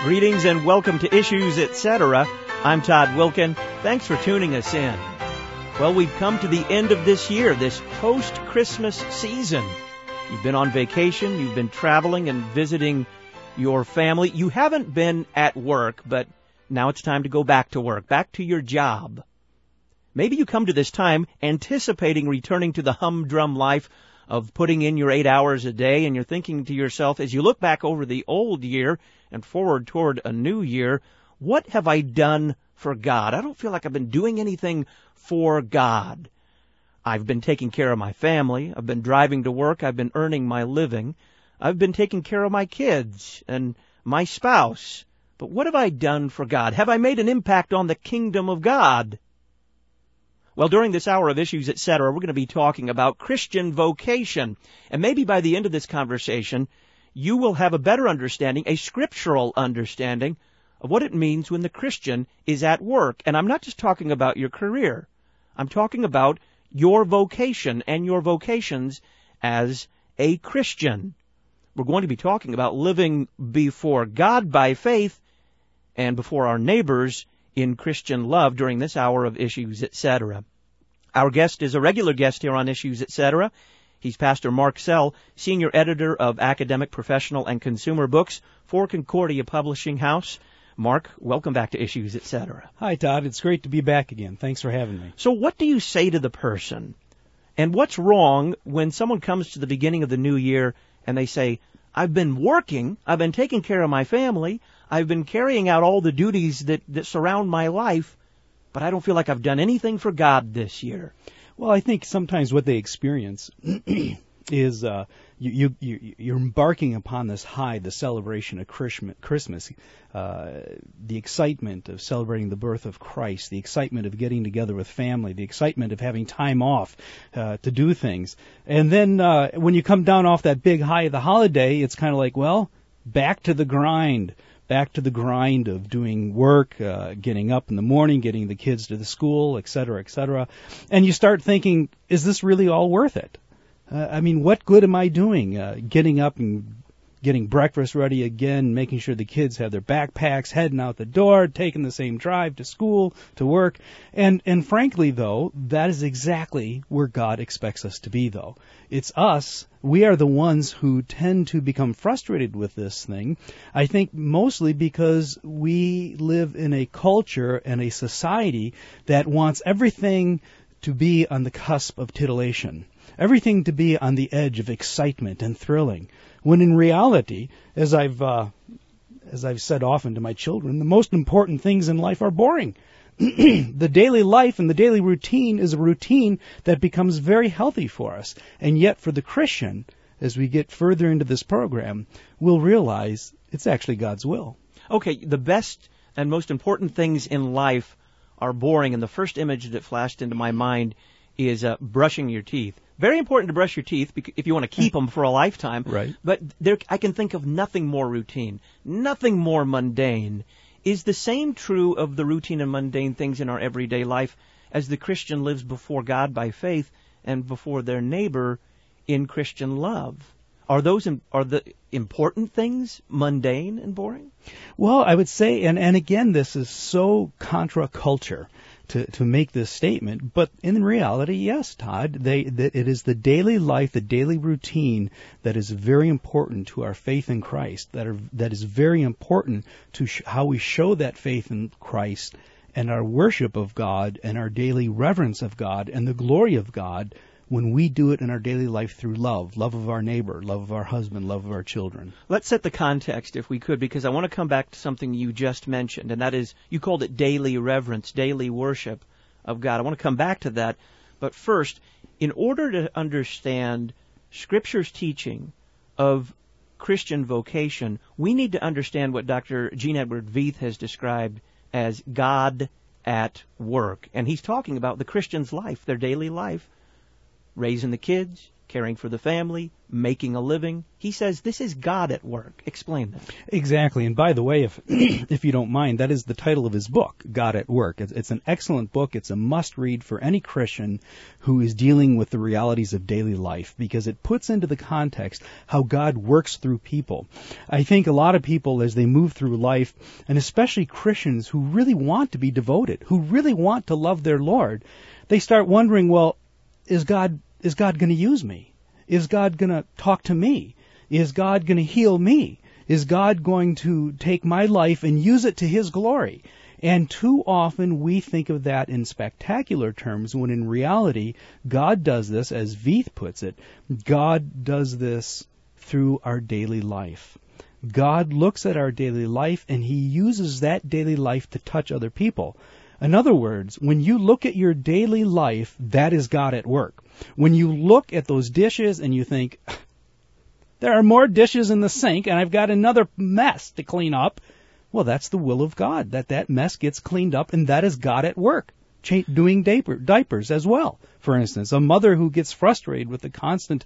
Greetings and welcome to Issues, Etc. I'm Todd Wilkin. Thanks for tuning us in. Well, we've come to the end of this year, this post-Christmas season. You've been on vacation, you've been traveling and visiting your family. You haven't been at work, but now it's time to go back to work, back to your job. Maybe you come to this time anticipating returning to the humdrum life of putting in your 8 hours a day, and you're thinking to yourself, as you look back over the old year and forward toward a new year, what have I done for God? I don't feel like I've been doing anything for God. I've been taking care of my family. I've been driving to work. I've been earning my living. I've been taking care of my kids and my spouse. But what have I done for God? Have I made an impact on the kingdom of God? Well, during this hour of Issues, Etc., we're going to be talking about Christian vocation. And maybe by the end of this conversation, you will have a better understanding, a scriptural understanding, of what it means when the Christian is at work. And I'm not just talking about your career. I'm talking about your vocation and your vocations as a Christian. We're going to be talking about living before God by faith and before our neighbors in Christian love during this hour of Issues, Etc. Our guest is a regular guest here on Issues, Etc. He's Pastor Mark Sell, Senior Editor of Academic, Professional, and Consumer Books for Concordia Publishing House. Mark, welcome back to Issues, Etc. Hi, Todd. It's great to be back again. Thanks for having me. So what do you say to the person? And what's wrong when someone comes to the beginning of the new year and they say, I've been working, I've been taking care of my family, I've been carrying out all the duties that surround my life, but I don't feel like I've done anything for God this year? Well, I think sometimes what they experience is you're embarking upon this high, the celebration of Christmas, the excitement of celebrating the birth of Christ, the excitement of getting together with family, the excitement of having time off to do things. And then when you come down off that big high of the holiday, it's kind of like, well, back to the grind. Back to the grind of doing work, getting up in the morning, getting the kids to the school, et cetera, et cetera. And you start thinking, is this really all worth it? What good am I doing? Getting up and getting breakfast ready again, making sure the kids have their backpacks, heading out the door, taking the same drive to school, to work. And frankly, though, that is exactly where God expects us to be, though. It's us. We are the ones who tend to become frustrated with this thing, I think mostly because we live in a culture and a society that wants everything to be on the cusp of titillation, everything to be on the edge of excitement and thrilling, when in reality, as I've said often to my children, the most important things in life are boring. The daily life and the daily routine is a routine that becomes very healthy for us. And yet for the Christian, as we get further into this program, we'll realize it's actually God's will. Okay, the best and most important things in life are boring, and the first image that flashed into my mind is brushing your teeth. Very important to brush your teeth if you want to keep them for a lifetime. Right. But I can think of nothing more routine, nothing more mundane. Is the same true of the routine and mundane things in our everyday life as the Christian lives before God by faith and before their neighbor in Christian love? Are the important things mundane and boring? Well, I would say, and again, this is so contra culture to make this statement, but in reality, yes, Todd, it is the daily life, the daily routine that is very important to our faith in Christ, that is very important to how we show that faith in Christ and our worship of God and our daily reverence of God and the glory of God when we do it in our daily life through love of our neighbor, love of our husband, love of our children. Let's set the context, if we could, because I want to come back to something you just mentioned, and that is, you called it daily reverence, daily worship of God. I want to come back to that, but first, in order to understand Scripture's teaching of Christian vocation, we need to understand what Dr. Gene Edward Veith has described as God at work. And he's talking about the Christian's life, their daily life, raising the kids, caring for the family, making a living. He says this is God at work. Explain that. Exactly. And by the way, if if you don't mind, that is the title of his book, God at Work. It's an excellent book. It's a must-read for any Christian who is dealing with the realities of daily life, because it puts into the context how God works through people. I think a lot of people, as they move through life, and especially Christians who really want to be devoted, who really want to love their Lord, they start wondering, well, is God going to use me? Is God going to talk to me? Is God going to heal me? Is God going to take my life and use it to His glory? And too often we think of that in spectacular terms, when in reality, God does this, as Veith puts it, God does this through our daily life. God looks at our daily life and He uses that daily life to touch other people. In other words, when you look at your daily life, that is God at work. When you look at those dishes and you think, there are more dishes in the sink and I've got another mess to clean up, well, that's the will of God, that mess gets cleaned up, and that is God at work, doing diapers as well. For instance, a mother who gets frustrated with the constant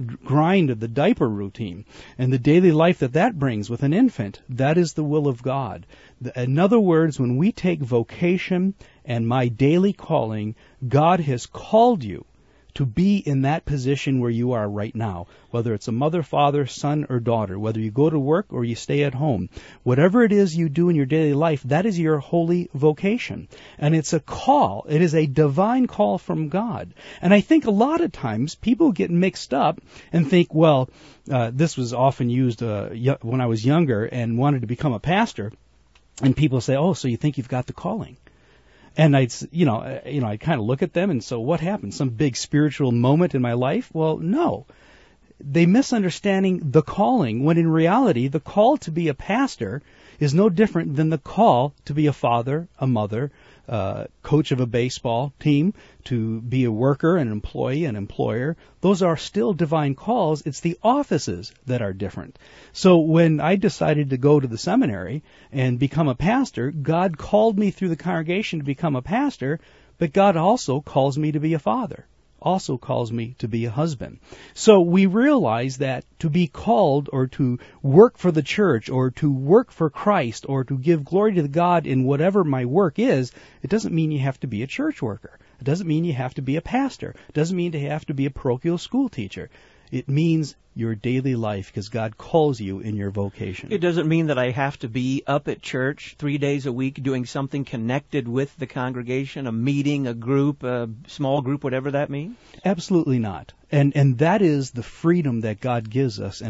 grind of the diaper routine and the daily life that brings with an infant, that is the will of God. In other words, when we take vocation and my daily calling, God has called you to be in that position where you are right now, whether it's a mother, father, son, or daughter, whether you go to work or you stay at home. Whatever it is you do in your daily life, that is your holy vocation. And it's a call. It is a divine call from God. And I think a lot of times people get mixed up and think, well, this was often used when I was younger and wanted to become a pastor. And people say, oh, so you think you've got the calling? And I'd kind of look at them and so what happened? Some big spiritual moment in my life? Well, no. They misunderstanding the calling, when in reality, the call to be a pastor is no different than the call to be a father, a mother, coach of a baseball team, to be a worker, an employee, an employer. Those are still divine calls. It's the offices that are different. So when I decided to go to the seminary and become a pastor, God called me through the congregation to become a pastor, but God also calls me to be a father, also calls me to be a husband. So we realize that to be called or to work for the church or to work for Christ or to give glory to God in whatever my work is, it doesn't mean you have to be a church worker. It doesn't mean you have to be a pastor. It doesn't mean you have to be a parochial school teacher. It means your daily life, because God calls you in your vocation. It doesn't mean that I have to be up at church 3 days a week doing something connected with the congregation, a meeting, a group, a small group, whatever that means? Absolutely not. And that is the freedom that God gives us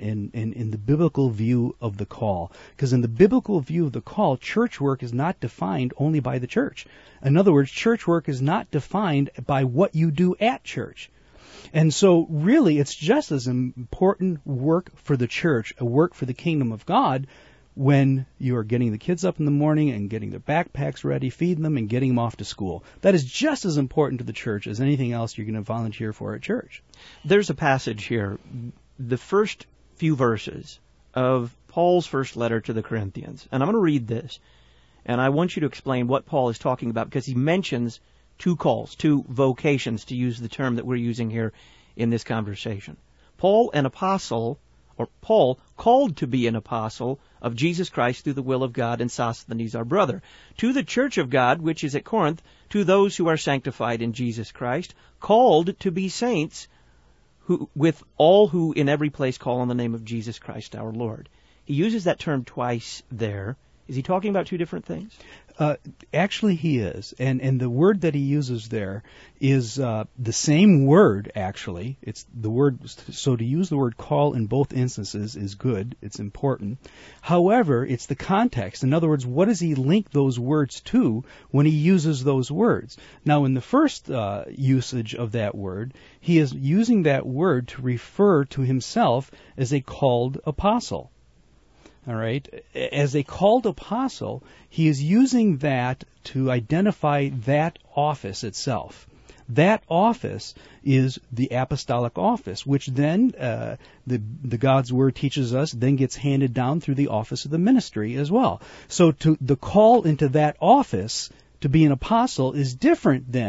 in the biblical view of the call. Because in the biblical view of the call, church work is not defined only by the church. In other words, church work is not defined by what you do at church. And so really it's just as important work for the church, a work for the kingdom of God, when you are getting the kids up in the morning and getting their backpacks ready, feeding them, and getting them off to school. That is just as important to the church as anything else you're going to volunteer for at church. There's a passage here, the first few verses of Paul's first letter to the Corinthians. And I'm going to read this, and I want you to explain what Paul is talking about, because he mentions two calls, two vocations, to use the term that we're using here in this conversation. Paul, called to be an apostle of Jesus Christ through the will of God, and Sosthenes our brother, to the church of God which is at Corinth, to those who are sanctified in Jesus Christ, called to be saints, who with all who in every place call on the name of Jesus Christ our Lord. He uses that term twice there. Is he talking about two different things? Actually, he is. And the word that he uses there is the same word, actually. It's the word. So to use the word call in both instances is good. It's important. However, it's the context. In other words, what does he link those words to when he uses those words? Now, in the first usage of that word, he is using that word to refer to himself as a called apostle. All right. As a called apostle, he is using that to identify that office itself. That office is the apostolic office, which then the God's word teaches us then gets handed down through the office of the ministry as well. So the call into that office to be an apostle is different than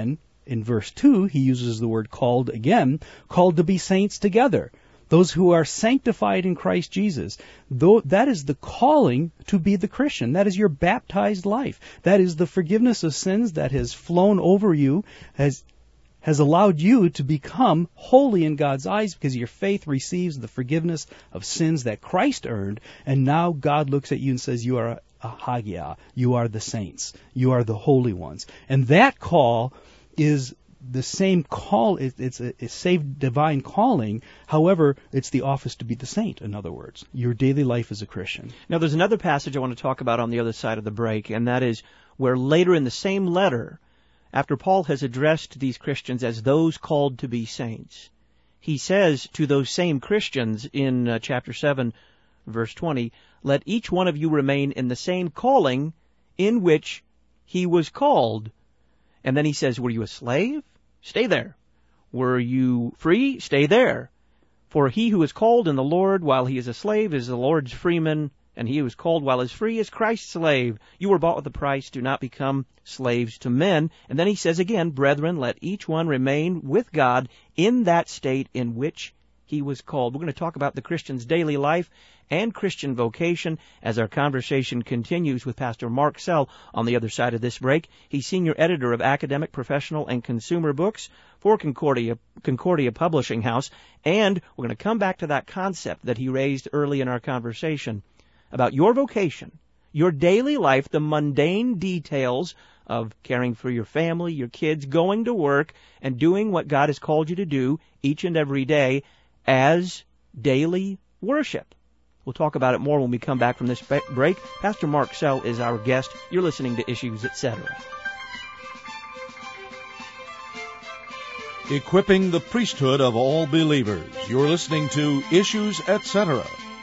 in verse 2, he uses the word called again, called to be saints together. Those who are sanctified in Christ Jesus. Though that is the calling to be the Christian. That is your baptized life. That is the forgiveness of sins that has flown over you, has allowed you to become holy in God's eyes because your faith receives the forgiveness of sins that Christ earned, and now God looks at you and says, you are a hagia, you are the saints, you are the holy ones. And that call is the same call, it's a saved divine calling. However, it's the office to be the saint, in other words. Your daily life as a Christian. Now, there's another passage I want to talk about on the other side of the break, and that is where later in the same letter, after Paul has addressed these Christians as those called to be saints, he says to those same Christians in chapter 7, verse 20, "Let each one of you remain in the same calling in which he was called." And then he says, were you a slave? Stay there. Were you free? Stay there. For he who is called in the Lord while he is a slave is the Lord's freeman, and he who is called while is free is Christ's slave. You were bought with a price. Do not become slaves to men. And then he says again, brethren, let each one remain with God in that state in which he was called. We're going to talk about the Christian's daily life and Christian vocation as our conversation continues with Pastor Mark Sell on the other side of this break. He's senior editor of academic, professional, and consumer books for Concordia Publishing House. And we're going to come back to that concept that he raised early in our conversation about your vocation, your daily life, the mundane details of caring for your family, your kids, going to work, and doing what God has called you to do each and every day as daily worship. We'll talk about it more when we come back from this break. Pastor Mark Sell is our guest. You're listening to Issues, Etc. Equipping the priesthood of all believers. You're listening to Issues, Etc.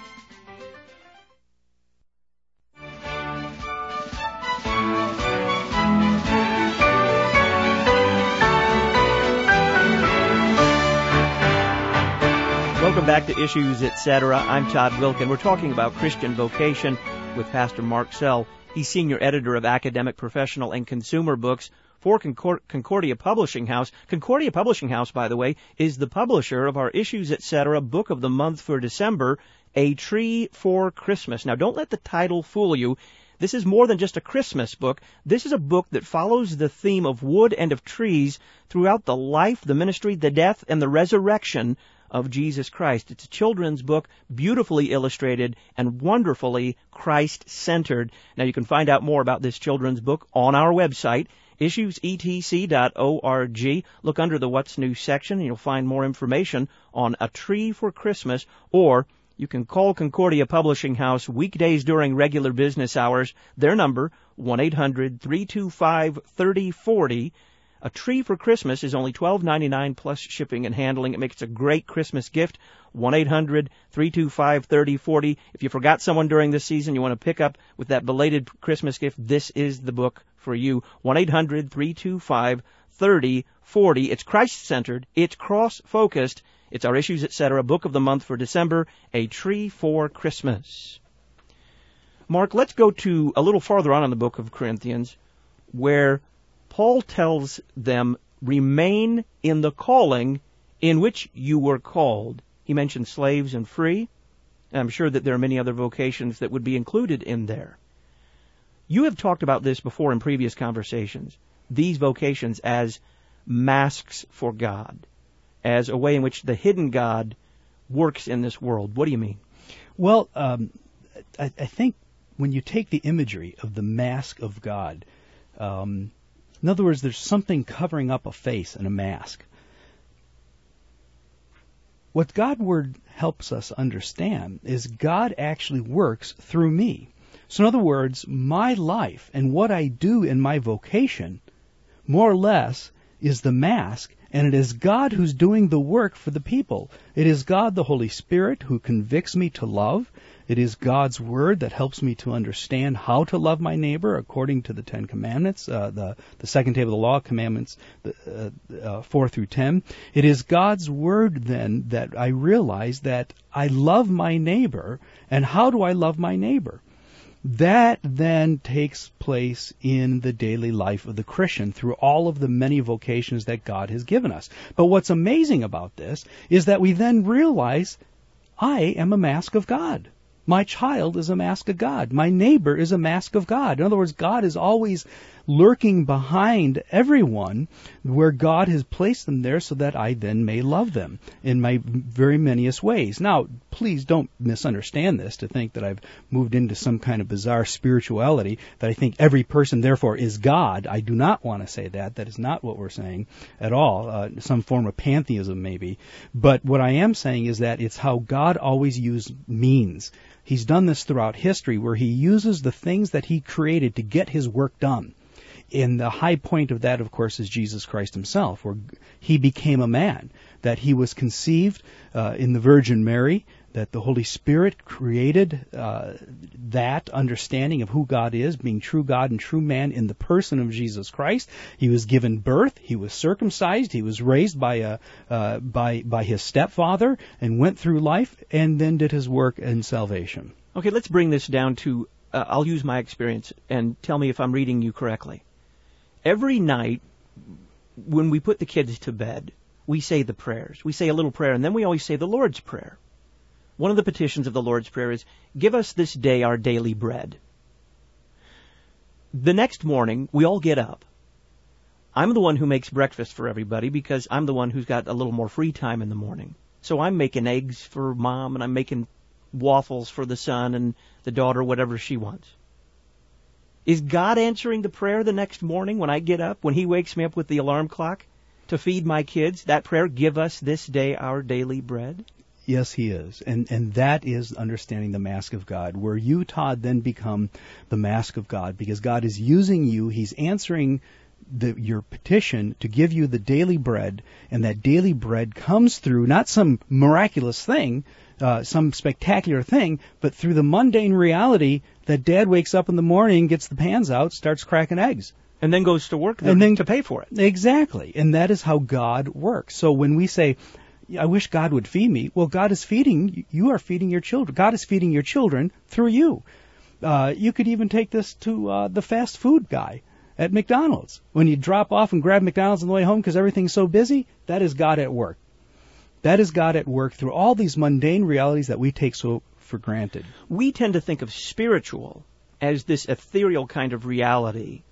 Welcome back to Issues, Etc. I'm Todd Wilkin. We're talking about Christian vocation with Pastor Mark Sell. He's senior editor of academic, professional, and consumer books for Concordia Publishing House. Concordia Publishing House, by the way, is the publisher of our Issues, Etc. book of the month for December, A Tree for Christmas. Now, don't let the title fool you. This is more than just a Christmas book. This is a book that follows the theme of wood and of trees throughout the life, the ministry, the death, and the resurrection of Jesus Christ. It's a children's book, beautifully illustrated and wonderfully Christ-centered. Now, you can find out more about this children's book on our website, issuesetc.org. Look under the What's New section, and you'll find more information on A Tree for Christmas, or you can call Concordia Publishing House weekdays during regular business hours. Their number, 1-800-325-3040. A Tree for Christmas is only $12.99 plus shipping and handling. It makes a great Christmas gift. 1-800-325-3040. If you forgot someone during this season, you want to pick up with that belated Christmas gift, this is the book for you. 1-800-325-3040. It's Christ-centered. It's cross-focused. It's our Issues, Etc. book of the month for December, A Tree for Christmas. Mark, let's go to a little farther on in the book of Corinthians, where Paul tells them, remain in the calling in which you were called. He mentions slaves and free. And I'm sure that there are many other vocations that would be included in there. You have talked about this before in previous conversations, these vocations as masks for God, as a way in which the hidden God works in this world. What do you mean? Well, I think when you take the imagery of the mask of God, in other words, there's something covering up a face in a mask. What God's Word helps us understand is God actually works through me. So in other words, my life and what I do in my vocation, more or less, is the mask, and it is God who's doing the work for the people. It is God, the Holy Spirit, who convicts me to love. It is God's Word that helps me to understand how to love my neighbor according to the Ten Commandments, the second table of the law, commandments 4 through 10. It is God's Word then that I realize that I love my neighbor, and how do I love my neighbor? That then takes place in the daily life of the Christian through all of the many vocations that God has given us. But what's amazing about this is that we then realize, I am a mask of God. My child is a mask of God. My neighbor is a mask of God. In other words, God is always lurking behind everyone where God has placed them there so that I then may love them in my very manyest ways. Now, please don't misunderstand this to think that I've moved into some kind of bizarre spirituality, that I think every person therefore is God. I do not want to say that. That is not what we're saying at all. Some form of pantheism maybe. But what I am saying is that it's how God always used means. He's done this throughout history where he uses the things that he created to get his work done. And the high point of that, of course, is Jesus Christ himself, where he became a man, that he was conceived in the Virgin Mary, that the Holy Spirit created that understanding of who God is, being true God and true man in the person of Jesus Christ. He was given birth, he was circumcised, he was raised by his stepfather, and went through life, and then did his work in salvation. Okay, let's bring this down to, I'll use my experience, and tell me if I'm reading you correctly. Every night, when we put the kids to bed, we say the prayers. We say a little prayer, and then we always say the Lord's Prayer. One of the petitions of the Lord's Prayer is, give us this day our daily bread. The next morning, we all get up. I'm the one who makes breakfast for everybody because I'm the one who's got a little more free time in the morning. So I'm making eggs for Mom, and I'm making waffles for the son and the daughter, whatever she wants. Is God answering the prayer the next morning when I get up, when he wakes me up with the alarm clock to feed my kids? That prayer, give us this day our daily bread? Yes, he is. And that is understanding the mask of God, where you, Todd, then become the mask of God, because God is using you. He's answering your petition to give you the daily bread, and that daily bread comes through not some miraculous thing, some spectacular thing, but through the mundane reality that Dad wakes up in the morning, gets the pans out, starts cracking eggs. And then goes to work to pay for it. Exactly. And that is how God works. So when we say, I wish God would feed me, well, God is feeding, you are feeding your children. God is feeding your children through you. You could even take this to the fast food guy at McDonald's. When you drop off and grab McDonald's on the way home because everything's so busy, that is God at work. That is God at work through all these mundane realities that we take so for granted. We tend to think of spiritual as this ethereal kind of reality,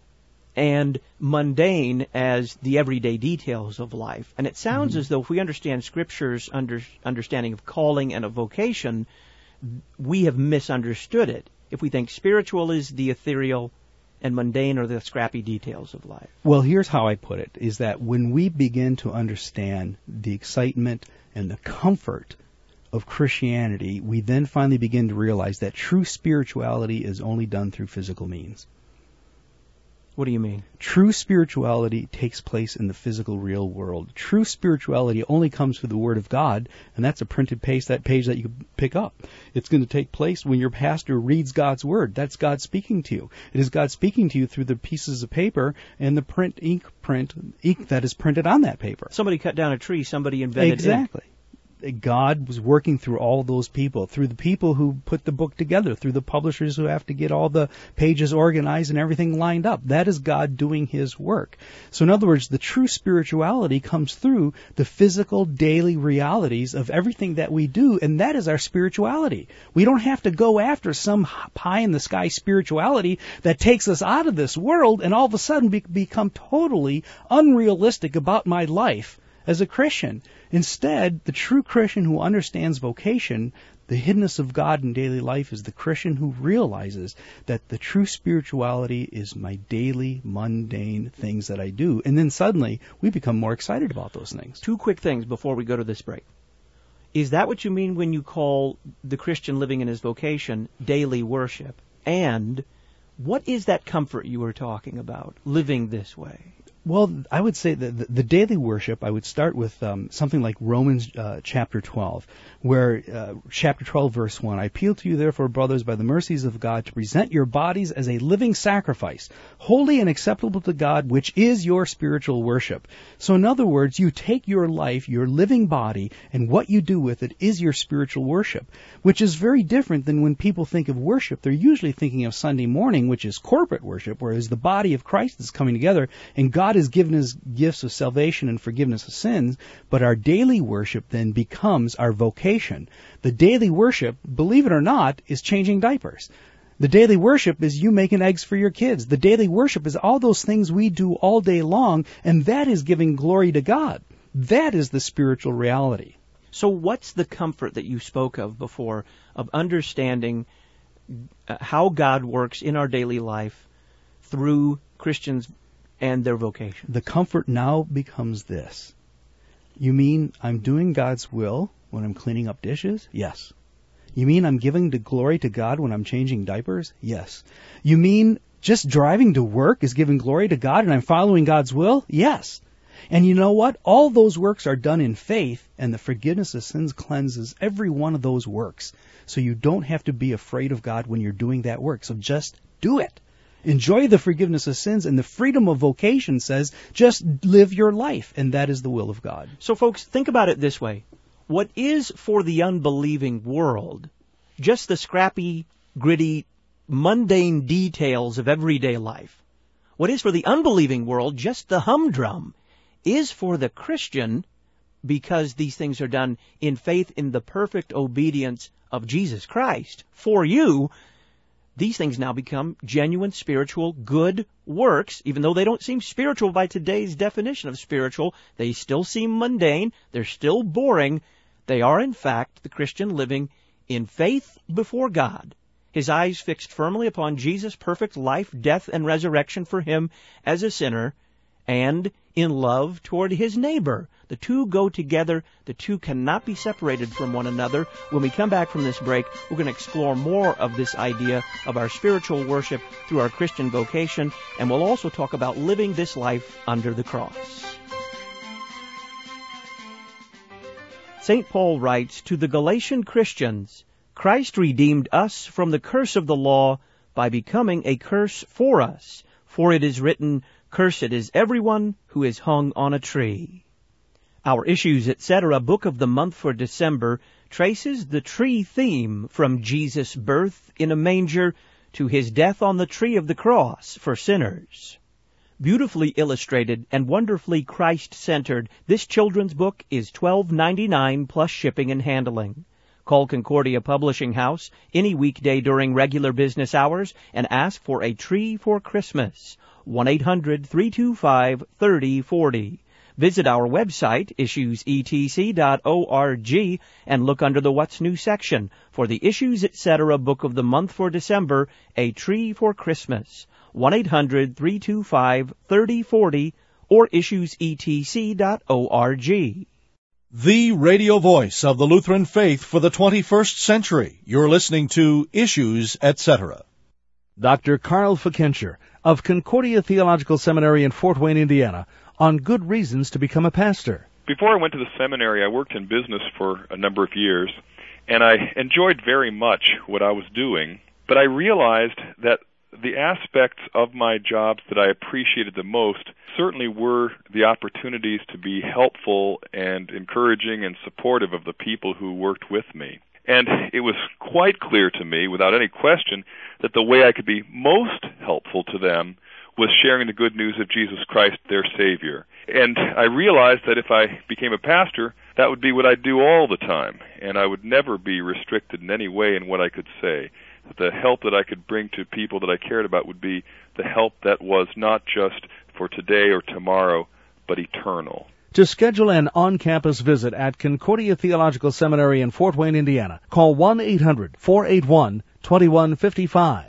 and mundane as the everyday details of life. And it sounds as though if we understand Scripture's understanding of calling and of vocation, we have misunderstood it. If we think spiritual is the ethereal and mundane are the scrappy details of life. Well, here's how I put it, is that when we begin to understand the excitement and the comfort of Christianity, we then finally begin to realize that true spirituality is only done through physical means. What do you mean? True spirituality takes place in the physical, real world. True spirituality only comes through the Word of God, and that's a printed page that you can pick up. It's going to take place when your pastor reads God's Word. That's God speaking to you. It is God speaking to you through the pieces of paper and the ink that is printed on that paper. Somebody cut down a tree, somebody invented Exactly. God was working through all those people, through the people who put the book together, through the publishers who have to get all the pages organized and everything lined up. That is God doing his work. So in other words, the true spirituality comes through the physical daily realities of everything that we do, and that is our spirituality. We don't have to go after some pie-in-the-sky spirituality that takes us out of this world and all of a sudden become totally unrealistic about my life as a Christian. Instead, the true Christian who understands vocation, the hiddenness of God in daily life, is the Christian who realizes that the true spirituality is my daily, mundane things that I do. And then suddenly, we become more excited about those things. Two quick things before we go to this break. Is that what you mean when you call the Christian living in his vocation daily worship? And what is that comfort you were talking about, living this way? Well, I would say that the daily worship, I would start with something like Romans chapter 12, where chapter 12, verse 1, I appeal to you, therefore, brothers, by the mercies of God, to present your bodies as a living sacrifice, holy and acceptable to God, which is your spiritual worship. So in other words, you take your life, your living body, and what you do with it is your spiritual worship, which is very different than when people think of worship. They're usually thinking of Sunday morning, which is corporate worship, whereas the body of Christ is coming together, and God has given us gifts of salvation and forgiveness of sins, but our daily worship then becomes our vocation. The daily worship, believe it or not, is changing diapers. The daily worship is you making eggs for your kids. The daily worship is all those things we do all day long, and that is giving glory to God. That is the spiritual reality. So what's the comfort that you spoke of before, of understanding how God works in our daily life through Christians and their vocation? The comfort now becomes this. You mean I'm doing God's will when I'm cleaning up dishes? Yes. You mean I'm giving the glory to God when I'm changing diapers? Yes. You mean just driving to work is giving glory to God and I'm following God's will? Yes. And you know what? All those works are done in faith, and the forgiveness of sins cleanses every one of those works. So you don't have to be afraid of God when you're doing that work. So just do it. Enjoy the forgiveness of sins, and the freedom of vocation says just live your life, and that is the will of God. So folks, think about it this way. What is for the unbelieving world just the scrappy, gritty, mundane details of everyday life? What is for the unbelieving world just the humdrum is for the Christian, because these things are done in faith in the perfect obedience of Jesus Christ. For you, these things now become genuine spiritual good works, even though they don't seem spiritual by today's definition of spiritual. They still seem mundane. They're still boring. They are, in fact, the Christian living in faith before God, his eyes fixed firmly upon Jesus' perfect life, death, and resurrection for him as a sinner, and in love toward his neighbor. The two go together. The two cannot be separated from one another. When we come back from this break, we're going to explore more of this idea of our spiritual worship through our Christian vocation, and we'll also talk about living this life under the cross. St. Paul writes to the Galatian Christians, Christ redeemed us from the curse of the law by becoming a curse for us. For it is written, Cursed is everyone who is hung on a tree. Our Issues, Etc. book of the month for December traces the tree theme from Jesus' birth in a manger to his death on the tree of the cross for sinners. Beautifully illustrated and wonderfully Christ-centered, this children's book is $12.99 plus shipping and handling. Call Concordia Publishing House any weekday during regular business hours and ask for a tree for Christmas. 1-800-325-3040. Visit our website, issuesetc.org, and look under the What's New section for the Issues, Etc. book of the month for December, A Tree for Christmas. 1-800-325-3040 or issuesetc.org. The radio voice of the Lutheran faith for the 21st century. You're listening to Issues, Etc. Dr. Carl Fickenscher of Concordia Theological Seminary in Fort Wayne, Indiana, on good reasons to become a pastor. Before I went to the seminary, I worked in business for a number of years, and I enjoyed very much what I was doing, but I realized that the aspects of my jobs that I appreciated the most certainly were the opportunities to be helpful and encouraging and supportive of the people who worked with me. And it was quite clear to me, without any question, that the way I could be most helpful to them was sharing the good news of Jesus Christ, their Savior. And I realized that if I became a pastor, that would be what I'd do all the time, and I would never be restricted in any way in what I could say. The help that I could bring to people that I cared about would be the help that was not just for today or tomorrow, but eternal. To schedule an on-campus visit at Concordia Theological Seminary in Fort Wayne, Indiana, call 1-800-481-2155.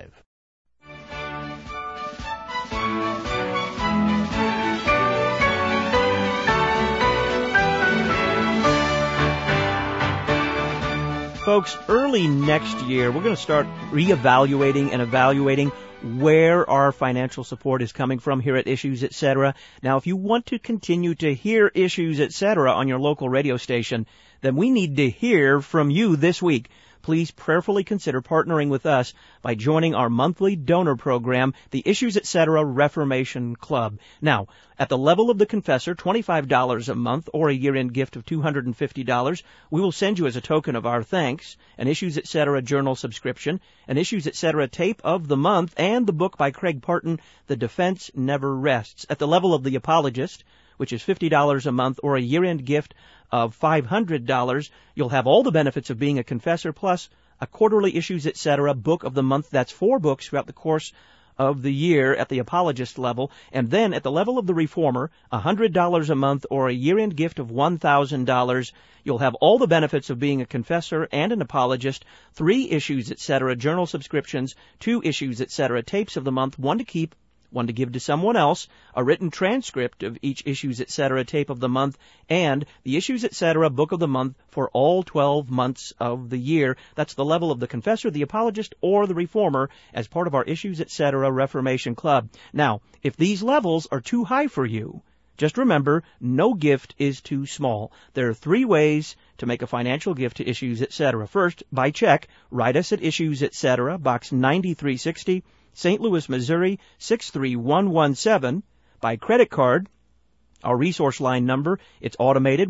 Folks, early next year, we're going to start reevaluating and evaluating where our financial support is coming from here at Issues Etc. Now, if you want to continue to hear Issues Etc. on your local radio station, then we need to hear from you this week. Please prayerfully consider partnering with us by joining our monthly donor program, the Issues Etc. Reformation Club. Now, at the level of the confessor, $25 a month or a year-end gift of $250, we will send you as a token of our thanks an Issues Etc. journal subscription, an Issues Etc. tape of the month, and the book by Craig Parton, The Defense Never Rests. At the level of the apologist, which is $50 a month or a year-end gift of $500, you'll have all the benefits of being a confessor, plus a quarterly Issues Etc. book of the month. That's 4 books throughout the course of the year at the apologist level. And then at the level of the reformer, $100 a month or a year-end gift of $1,000. You'll have all the benefits of being a confessor and an apologist, 3 Issues Etc. journal subscriptions, 2 Issues Etc. tapes of the month, 1 to keep, 1 to give to someone else, a written transcript of each Issues Etc. tape of the month, and the Issues Etc. book of the month for all 12 months of the year. That's the level of the confessor, the apologist, or the reformer as part of our Issues Etc. Reformation Club. Now, if these levels are too high for you, just remember, no gift is too small. There are 3 ways to make a financial gift to Issues Etc. First, by check, write us at Issues Etc., Box 9360, St. Louis, Missouri, 63117. By credit card, our resource line number, it's automated,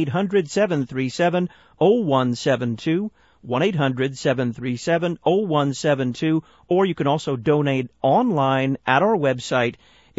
1-800-737-0172, 1-800-737-0172, or you can also donate online at our website,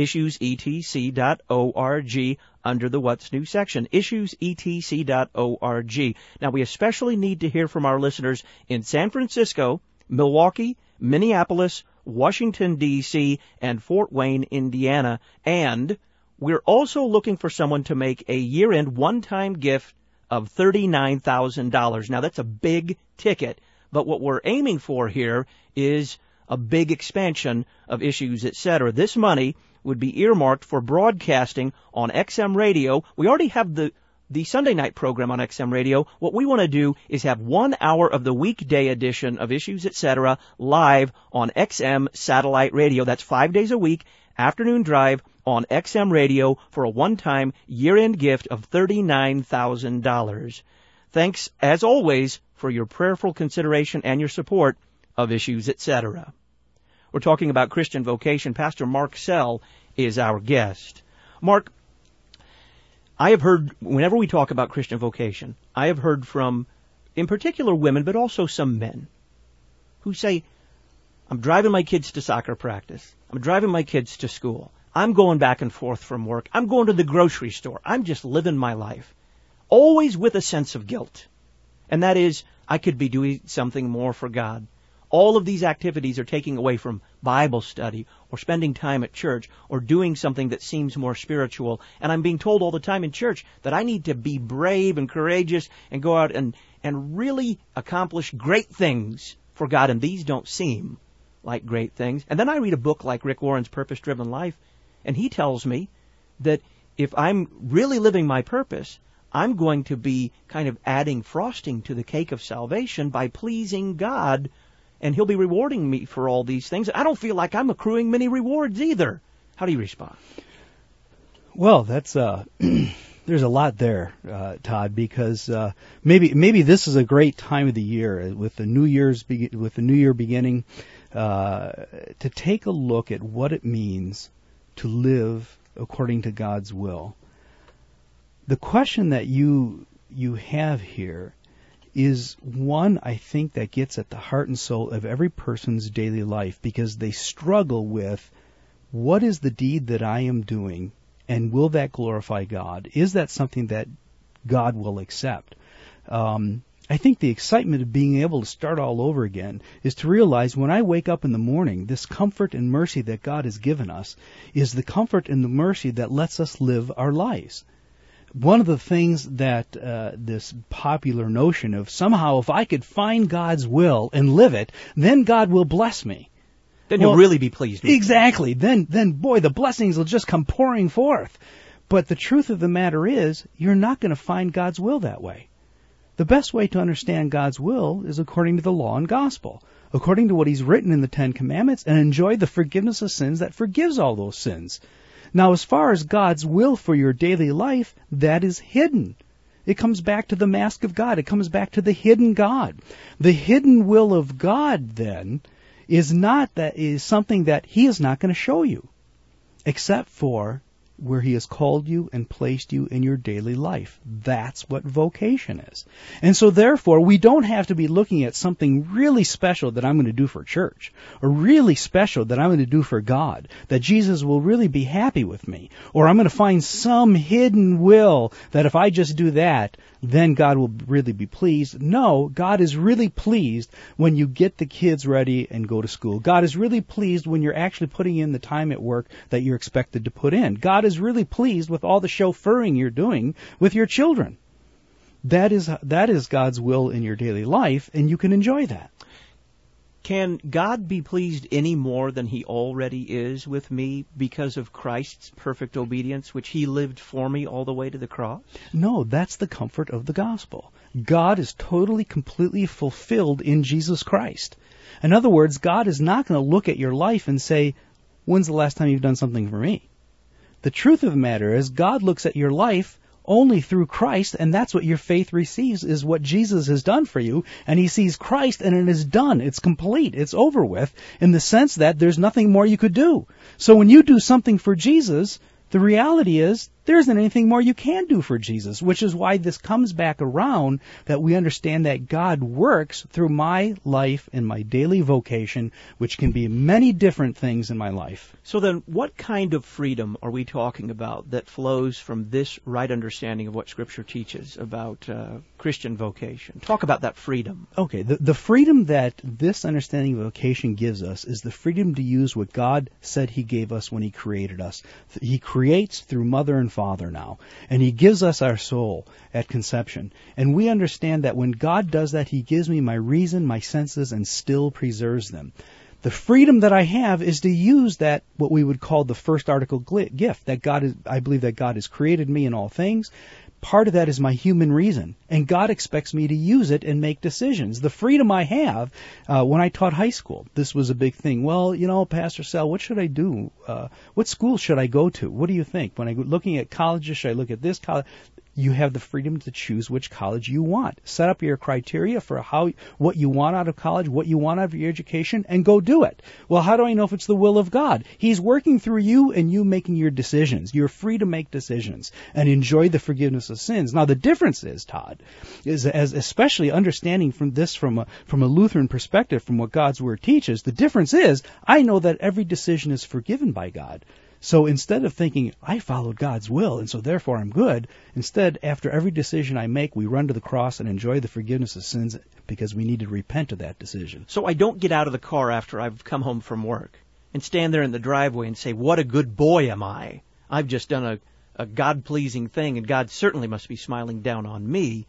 issuesetc.org, under the What's New section, issuesetc.org. Now, we especially need to hear from our listeners in San Francisco, Milwaukee, Minneapolis, Washington, D.C., and Fort Wayne, Indiana. And we're also looking for someone to make a year-end one-time gift of $39,000. Now, that's a big ticket, but what we're aiming for here is a big expansion of Issues Etc. This money would be earmarked for broadcasting on XM radio. We already have the Sunday night program on XM radio. What we want to do is have 1 hour of the weekday edition of Issues Etc. live on XM satellite radio. That's 5 days a week, afternoon drive on XM radio for a one-time year-end gift of $39,000. Thanks, as always, for your prayerful consideration and your support of Issues Etc. We're talking about Christian vocation. Pastor Mark Sell is our guest. Mark, I have heard, whenever we talk about Christian vocation, I have heard from, in particular, women, but also some men, who say, I'm driving my kids to soccer practice. I'm driving my kids to school. I'm going back and forth from work. I'm going to the grocery store. I'm just living my life, always with a sense of guilt. And that is, I could be doing something more for God. All of these activities are taking away from Bible study or spending time at church or doing something that seems more spiritual. And I'm being told all the time in church that I need to be brave and courageous and go out and really accomplish great things for God. And these don't seem like great things. And then I read a book like Rick Warren's Purpose-Driven Life, and he tells me that if I'm really living my purpose, I'm going to be kind of adding frosting to the cake of salvation by pleasing God, and He'll be rewarding me for all these things. I don't feel like I'm accruing many rewards either. How do you respond? Well, that's there's a lot there, Todd, because maybe this is a great time of the year with the New Year beginning to take a look at what it means to live according to God's will. The question that you have here is one, I think, that gets at the heart and soul of every person's daily life, because they struggle with, what is the deed that I am doing, and will that glorify God? Is that something that God will accept? I think the excitement of being able to start all over again is to realize when I wake up in the morning, this comfort and mercy that God has given us is the comfort and the mercy that lets us live our lives. One of the things that this popular notion of somehow if I could find God's will and live it, then God will bless me. Then you'll really be pleased with me. Exactly. Then boy, the blessings will just come pouring forth. But the truth of the matter is, you're not going to find God's will that way. The best way to understand God's will is according to the law and gospel, according to what He's written in the Ten Commandments, and enjoy the forgiveness of sins that forgives all those sins. Now, as far as God's will for your daily life, that is hidden. It comes back to the mask of God. It comes back to the hidden God. The hidden will of God, then, is something that He is not going to show you, except for where He has called you and placed you in your daily life. That's what vocation is. And so therefore, we don't have to be looking at something really special that I'm going to do for church, or really special that I'm going to do for God, that Jesus will really be happy with me, or I'm going to find some hidden will that if I just do that, then God will really be pleased. No, God is really pleased when you get the kids ready and go to school. God is really pleased when you're actually putting in the time at work that you're expected to put in. God is really pleased with all the chauffeuring you're doing with your children. That is God's will in your daily life, and you can enjoy that. Can God be pleased any more than He already is with me because of Christ's perfect obedience, which He lived for me all the way to the cross? No, that's the comfort of the gospel. God is totally, completely fulfilled in Jesus Christ. In other words, God is not going to look at your life and say, when's the last time you've done something for me? The truth of the matter is, God looks at your life only through Christ, and that's what your faith receives, is what Jesus has done for you, and He sees Christ, and it is done. It's complete. It's over with, in the sense that there's nothing more you could do. So when you do something for Jesus, the reality is there isn't anything more you can do for Jesus, which is why this comes back around, that we understand that God works through my life and my daily vocation, which can be many different things in my life. So then, what kind of freedom are we talking about that flows from this right understanding of what Scripture teaches about Christian vocation? Talk about that freedom. Okay, the freedom that this understanding of vocation gives us is the freedom to use what God said He gave us when He created us. He creates through mother and father now, and He gives us our soul at conception. And we understand that when God does that, He gives me my reason, my senses, and still preserves them. The freedom that I have is to use that, what we would call the first article gift, that I believe that God has created me in all things. Part of that is my human reason, and God expects me to use it and make decisions. The freedom I have, when I taught high school, this was a big thing. Well, Pastor Sal, what should I do? What school should I go to? What do you think? When I'm looking at colleges, should I look at this college? You have the freedom to choose which college you want. Set up your criteria for what you want out of college, what you want out of your education, and go do it. Well, how do I know if it's the will of God? He's working through you and you making your decisions. You're free to make decisions and enjoy the forgiveness of sins. Now, the difference is, Todd, is as especially understanding from a Lutheran perspective, from what God's Word teaches, the difference is I know that every decision is forgiven by God. So instead of thinking, I followed God's will, and so therefore I'm good, instead, after every decision I make, we run to the cross and enjoy the forgiveness of sins because we need to repent of that decision. So I don't get out of the car after I've come home from work and stand there in the driveway and say, what a good boy am I. I've just done a God-pleasing thing, and God certainly must be smiling down on me.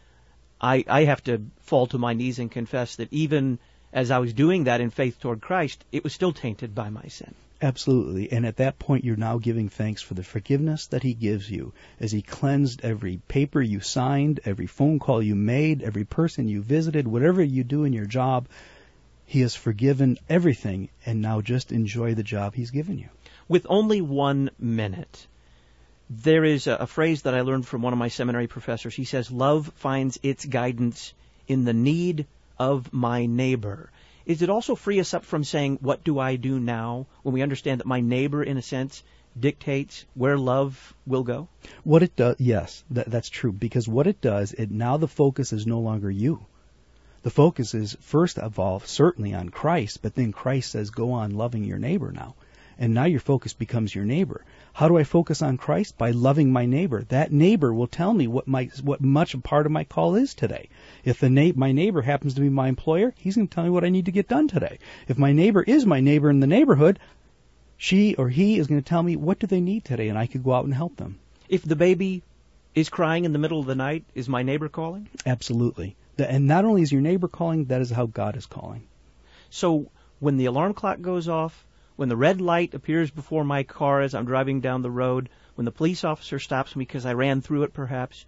I have to fall to my knees and confess that even as I was doing that in faith toward Christ, it was still tainted by my sin. Absolutely. And at that point, you're now giving thanks for the forgiveness that He gives you, as He cleansed every paper you signed, every phone call you made, every person you visited, whatever you do in your job. He has forgiven everything, and now just enjoy the job He's given you. With only 1 minute, there is a phrase that I learned from one of my seminary professors. He says, love finds its guidance in the need of my neighbor. Is it also free us up from saying, what do I do now, when we understand that my neighbor, in a sense, dictates where love will go? What it does, yes, that's true, because what it does, now the focus is no longer you. The focus is, first of all, certainly on Christ, but then Christ says, go on loving your neighbor now. And now your focus becomes your neighbor. How do I focus on Christ? By loving my neighbor. That neighbor will tell me what much a part of my call is today. If my neighbor happens to be my employer, he's going to tell me what I need to get done today. If my neighbor is my neighbor in the neighborhood, she or he is going to tell me what do they need today, and I could go out and help them. If the baby is crying in the middle of the night, is my neighbor calling? Absolutely. And not only is your neighbor calling, that is how God is calling. So when the alarm clock goes off, when the red light appears before my car as I'm driving down the road, when the police officer stops me because I ran through it perhaps,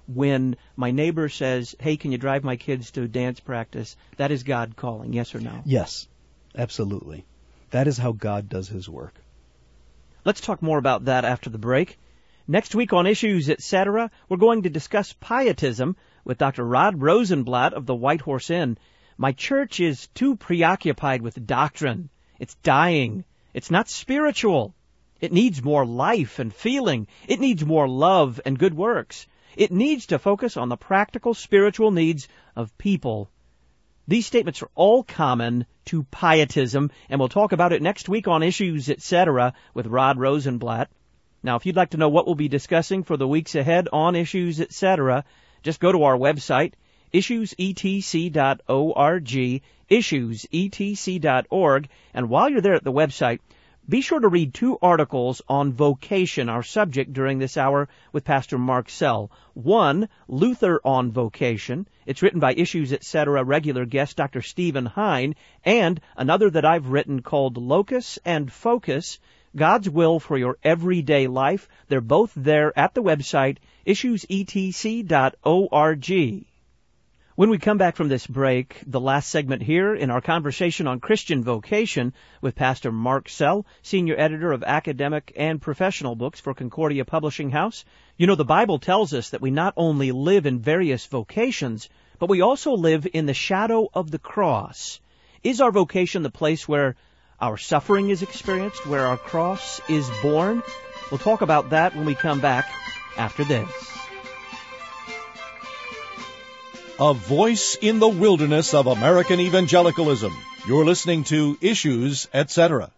when my neighbor says, hey, can you drive my kids to dance practice? That is God calling, yes or no? Yes, absolutely. That is how God does his work. Let's talk more about that after the break. Next week on Issues, Etc., we're going to discuss pietism with Dr. Rod Rosenblatt of the White Horse Inn. My church is too preoccupied with doctrine. It's dying. It's not spiritual. It needs more life and feeling. It needs more love and good works. It needs to focus on the practical spiritual needs of people. These statements are all common to pietism, and we'll talk about it next week on Issues, Etc. with Rod Rosenblatt. Now, if you'd like to know what we'll be discussing for the weeks ahead on Issues, Etc., just go to our website, issuesetc.org, issuesetc.org, and while you're there at the website, be sure to read 2 articles on vocation, our subject during this hour with Pastor Mark Sell. One, Luther on Vocation. It's written by Issues, Etc. regular guest Dr. Stephen Hine, and another that I've written called Locus and Focus, God's Will for Your Everyday Life. They're both there at the website, issuesetc.org. When we come back from this break, the last segment here in our conversation on Christian vocation with Pastor Mark Sell, senior editor of academic and professional books for Concordia Publishing House. You know, the Bible tells us that we not only live in various vocations, but we also live in the shadow of the cross. Is our vocation the place where our suffering is experienced, where our cross is borne? We'll talk about that when we come back after this. A voice in the wilderness of American evangelicalism. You're listening to Issues, Etc.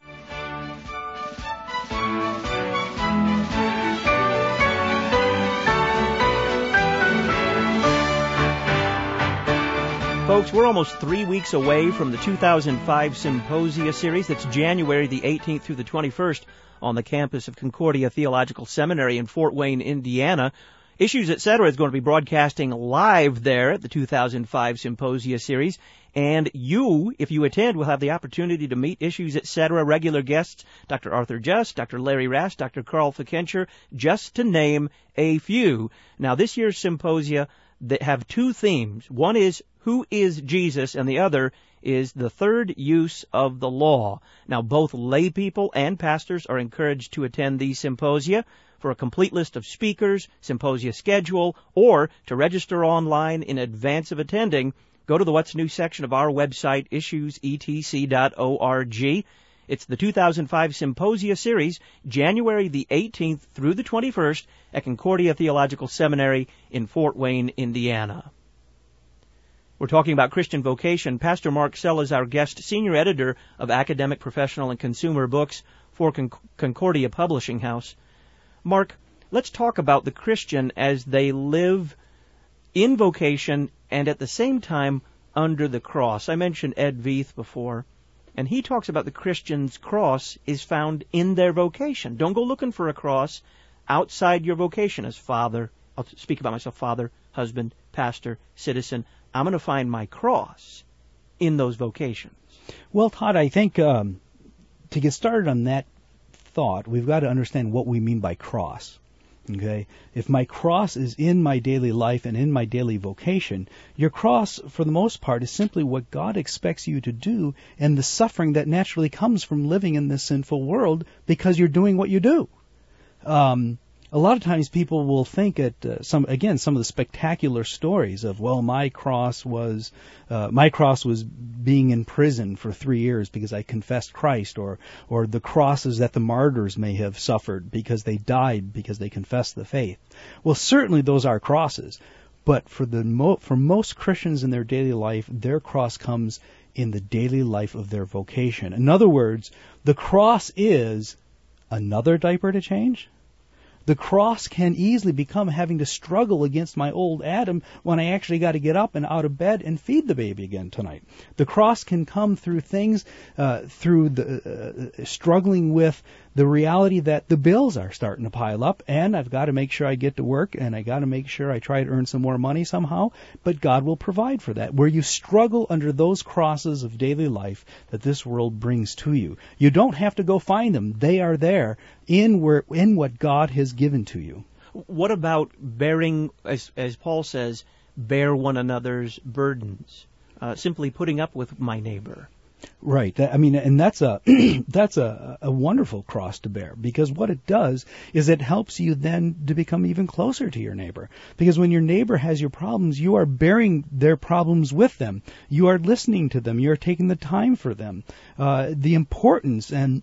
Folks, we're almost 3 weeks away from the 2005 Symposia series. That's January the 18th through the 21st on the campus of Concordia Theological Seminary in Fort Wayne, Indiana. Issues, Etc. is going to be broadcasting live there at the 2005 Symposia series. And you, if you attend, will have the opportunity to meet Issues, Etc. regular guests, Dr. Arthur Just, Dr. Larry Rast, Dr. Carl Fikencher, just to name a few. Now, this year's Symposia that have 2 themes. One is, who is Jesus? And the other is the third use of the law. Now, both lay people and pastors are encouraged to attend these symposia. For a complete list of speakers, symposia schedule, or to register online in advance of attending, go to the What's New section of our website, issuesetc.org. It's the 2005 Symposia series, January the 18th through the 21st at Concordia Theological Seminary in Fort Wayne, Indiana. We're talking about Christian vocation. Pastor Mark Sell is our guest, senior editor of academic, professional, and consumer books for Concordia Publishing House. Mark, let's talk about the Christian as they live in vocation and at the same time under the cross. I mentioned Ed Veith before, and he talks about the Christian's cross is found in their vocation. Don't go looking for a cross outside your vocation as father. I'll speak about myself, father, husband, pastor, citizen. I'm going to find my cross in those vocations. Well, Todd, I think to get started on that thought, we've got to understand what we mean by cross. Okay? If my cross is in my daily life and in my daily vocation, your cross, for the most part, is simply what God expects you to do and the suffering that naturally comes from living in this sinful world because you're doing what you do. A lot of times people will think at some of the spectacular stories of, well, my cross was being in prison for 3 years because I confessed Christ, or the crosses that the martyrs may have suffered because they died because they confessed the faith. Well, certainly those are crosses, but for most Christians in their daily life, their cross comes in the daily life of their vocation. In other words, the cross is another diaper to change. The cross can easily become having to struggle against my old Adam when I actually got to get up and out of bed and feed the baby again tonight. The cross can come through things, through the struggling with the reality that the bills are starting to pile up, and I've got to make sure I get to work, and I got to make sure I try to earn some more money somehow, but God will provide for that. Where you struggle under those crosses of daily life that this world brings to you, you don't have to go find them. They are there in what God has given to you. What about bearing, as Paul says, bear one another's burdens? Simply putting up with my neighbor. Right. I mean, and that's a that's a wonderful cross to bear, because what it does is it helps you then to become even closer to your neighbor. Because when your neighbor has your problems, you are bearing their problems with them. You are listening to them. You are taking the time for them. The importance and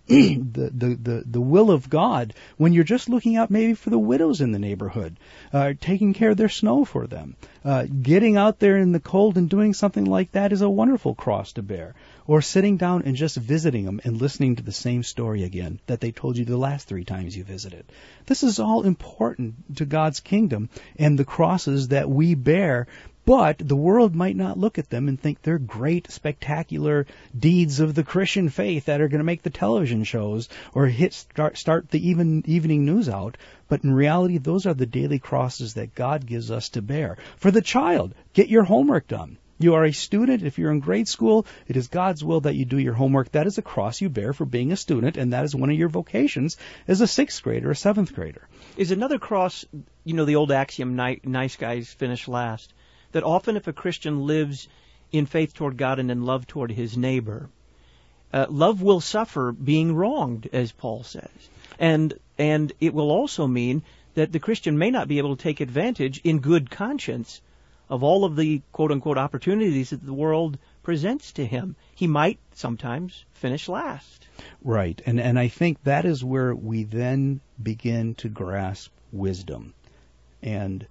the will of God when you're just looking out maybe for the widows in the neighborhood, taking care of their snow for them. Getting out there in the cold and doing something like that is a wonderful cross to bear. Or sitting down and just visiting them and listening to the same story again that they told you the last 3 times you visited. This is all important to God's kingdom and the crosses that we bear, but the world might not look at them and think they're great, spectacular deeds of the Christian faith that are going to make the television shows or start the evening news out. But in reality, those are the daily crosses that God gives us to bear. For the child, get your homework done. You are a student. If you're in grade school, it is God's will that you do your homework. That is a cross you bear for being a student, and that is one of your vocations as a 6th grader or 7th grader. Is another cross, the old axiom, nice guys finish last, that often if a Christian lives in faith toward God and in love toward his neighbor, love will suffer being wronged, as Paul says. And it will also mean that the Christian may not be able to take advantage in good conscience of all of the quote-unquote opportunities that the world presents to him. He might sometimes finish last. Right, and I think that is where we then begin to grasp wisdom and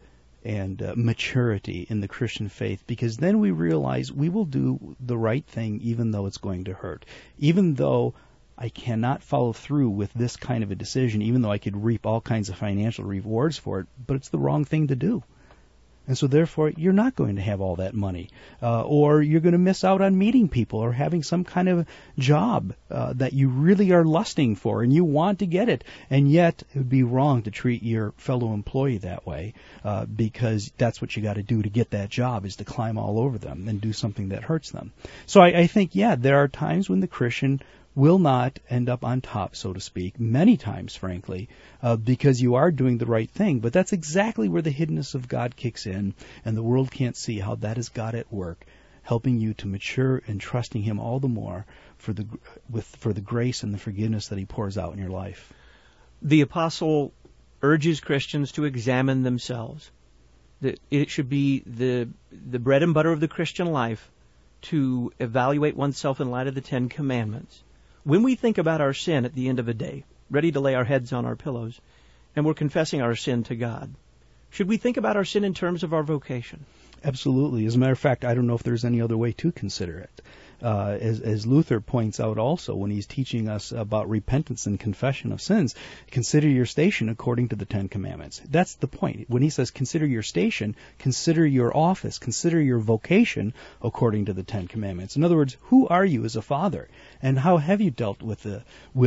maturity in the Christian faith, because then we realize we will do the right thing even though it's going to hurt. Even though I cannot follow through with this kind of a decision, even though I could reap all kinds of financial rewards for it, but it's the wrong thing to do. And so therefore, you're not going to have all that money, or you're going to miss out on meeting people or having some kind of job that you really are lusting for and you want to get it. And yet it would be wrong to treat your fellow employee that way, because that's what you got to do to get that job, is to climb all over them and do something that hurts them. So I think, there are times when the Christian will not end up on top, so to speak, many times, frankly, because you are doing the right thing. But that's exactly where the hiddenness of God kicks in, and the world can't see how that is God at work, helping you to mature and trusting Him all the more for the grace and the forgiveness that He pours out in your life. The apostle urges Christians to examine themselves. That it should be the bread and butter of the Christian life to evaluate oneself in light of the 10 Commandments. When we think about our sin at the end of a day, ready to lay our heads on our pillows, and we're confessing our sin to God, should we think about our sin in terms of our vocation? Absolutely. As a matter of fact, I don't know if there's any other way to consider it. As Luther points out also when he's teaching us about repentance and confession of sins, consider your station according to the 10 Commandments. That's the point. When he says consider your station, consider your office, consider your vocation according to the 10 Commandments. In other words, who are you as a father? And how have you dealt with the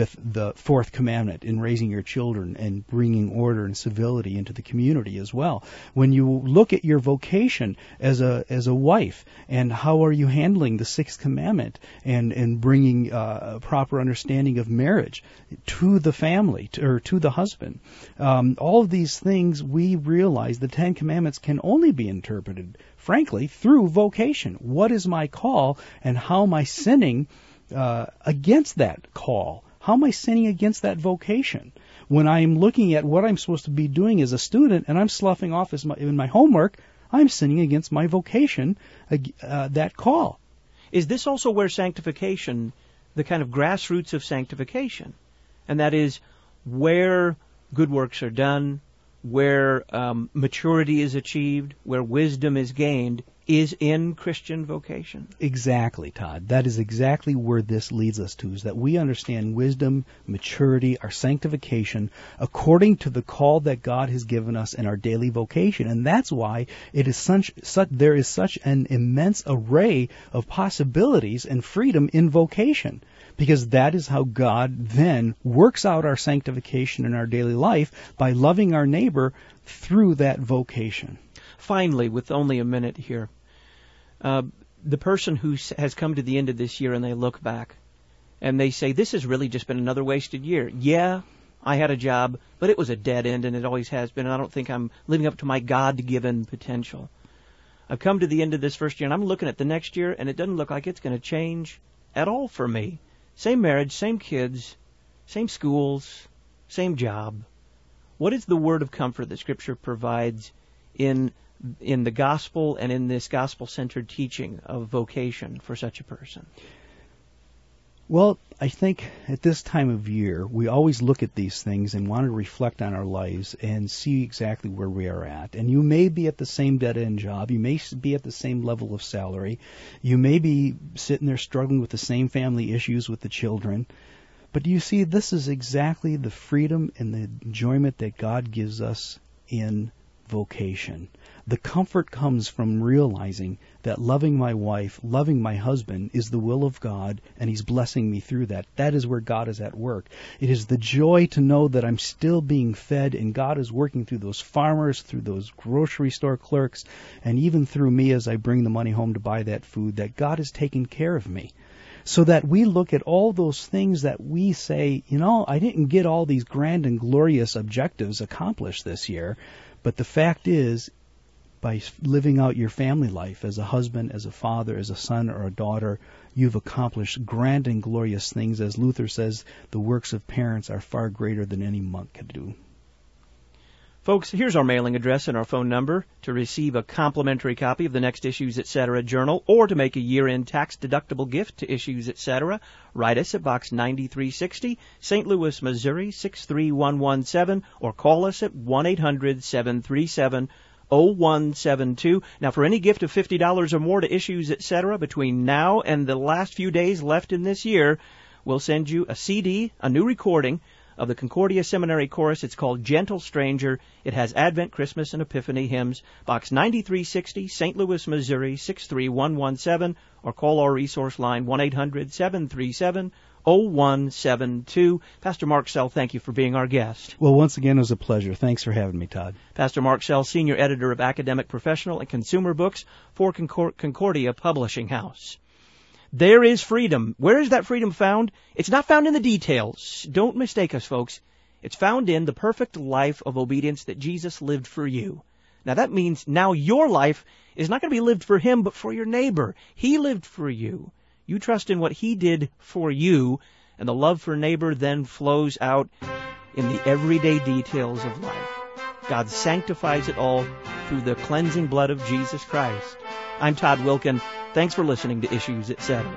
4th commandment in raising your children and bringing order and civility into the community as well? When you look at your vocation as a wife, and how are you handling the 6th commandment and bringing a proper understanding of marriage to the family or to the husband? All of these things, we realize the 10 Commandments can only be interpreted, frankly, through vocation. What is my call, and how am I sinning against that call? How am I sinning against that vocation? When I'm looking at what I'm supposed to be doing as a student and I'm sloughing off in my homework, I'm sinning against my vocation, that call. Is this also where sanctification, the kind of grassroots of sanctification, and that is where good works are done, where maturity is achieved, where wisdom is gained, is in Christian vocation? Exactly, Todd. That is exactly where this leads us to, is that we understand wisdom, maturity, our sanctification, according to the call that God has given us in our daily vocation. And that's why it is there is such an immense array of possibilities and freedom in vocation, because that is how God then works out our sanctification in our daily life, by loving our neighbor through that vocation. Finally, with only a minute here, the person who has come to the end of this year and they look back and they say, this has really just been another wasted year. Yeah, I had a job, but it was a dead end, and it always has been, and I don't think I'm living up to my God-given potential. I've come to the end of this first year, and I'm looking at the next year, and it doesn't look like it's going to change at all for me. Same marriage, same kids, same schools, same job. What is the word of comfort that Scripture provides in the gospel and in this gospel-centered teaching of vocation for such a person? Well, I think at this time of year, we always look at these things and want to reflect on our lives and see exactly where we are at. And you may be at the same dead-end job. You may be at the same level of salary. You may be sitting there struggling with the same family issues with the children. But you see, this is exactly the freedom and the enjoyment that God gives us in vocation. The comfort comes from realizing that loving my wife, loving my husband is the will of God, and He's blessing me through that. That is where God is at work. It is the joy to know that I'm still being fed, and God is working through those farmers, through those grocery store clerks, and even through me as I bring the money home to buy that food, that God is taking care of me. So that we look at all those things that we say, I didn't get all these grand and glorious objectives accomplished this year, but the fact is, by living out your family life as a husband, as a father, as a son or a daughter, you've accomplished grand and glorious things. As Luther says, the works of parents are far greater than any monk could do. Folks, here's our mailing address and our phone number to receive a complimentary copy of the Next Issues Etc. journal, or to make a year-end tax-deductible gift to Issues Etc. Write us at Box 9360, St. Louis, Missouri 63117, or call us at 1-800-737-0172. Now, for any gift of $50 or more to Issues Etc. between now and the last few days left in this year, we'll send you a CD, a new recording of the Concordia Seminary Chorus. It's called Gentle Stranger. It has Advent, Christmas, and Epiphany hymns. Box 9360, St. Louis, Missouri 63117, or call our resource line 1-800-737-0172. Pastor Mark Sell, thank you for being our guest. Well, once again, it was a pleasure. Thanks for having me, Todd. Pastor Mark Sell, Senior Editor of Academic, Professional, and Consumer Books for Concordia Publishing House. There is freedom. Where is that freedom found? It's not found in the details. Don't mistake us, folks. It's found in the perfect life of obedience that Jesus lived for you. Now that means now your life is not going to be lived for Him, but for your neighbor. He lived for you. You trust in what He did for you, and the love for neighbor then flows out in the everyday details of life. God sanctifies it all through the cleansing blood of Jesus Christ. I'm Todd Wilkin. Thanks for listening to Issues Etc.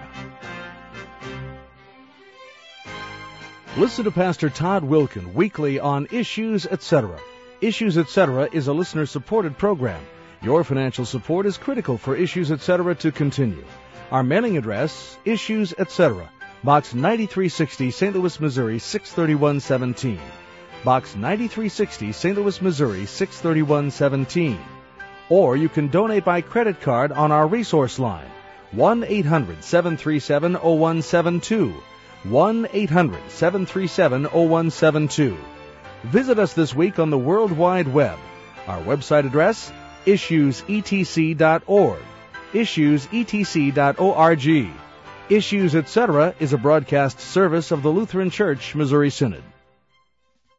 Listen to Pastor Todd Wilkin weekly on Issues Etc. Issues Etc. is a listener-supported program. Your financial support is critical for Issues Etc. to continue. Our mailing address, Issues Etc., Box 9360, St. Louis, Missouri 63117. Box 9360, St. Louis, Missouri 63117. Or you can donate by credit card on our resource line, 1-800-737-0172, 1-800-737-0172. Visit us this week on the World Wide Web. Our website address, issuesetc.org, issuesetc.org. Issues Etc. is a broadcast service of the Lutheran Church Missouri Synod.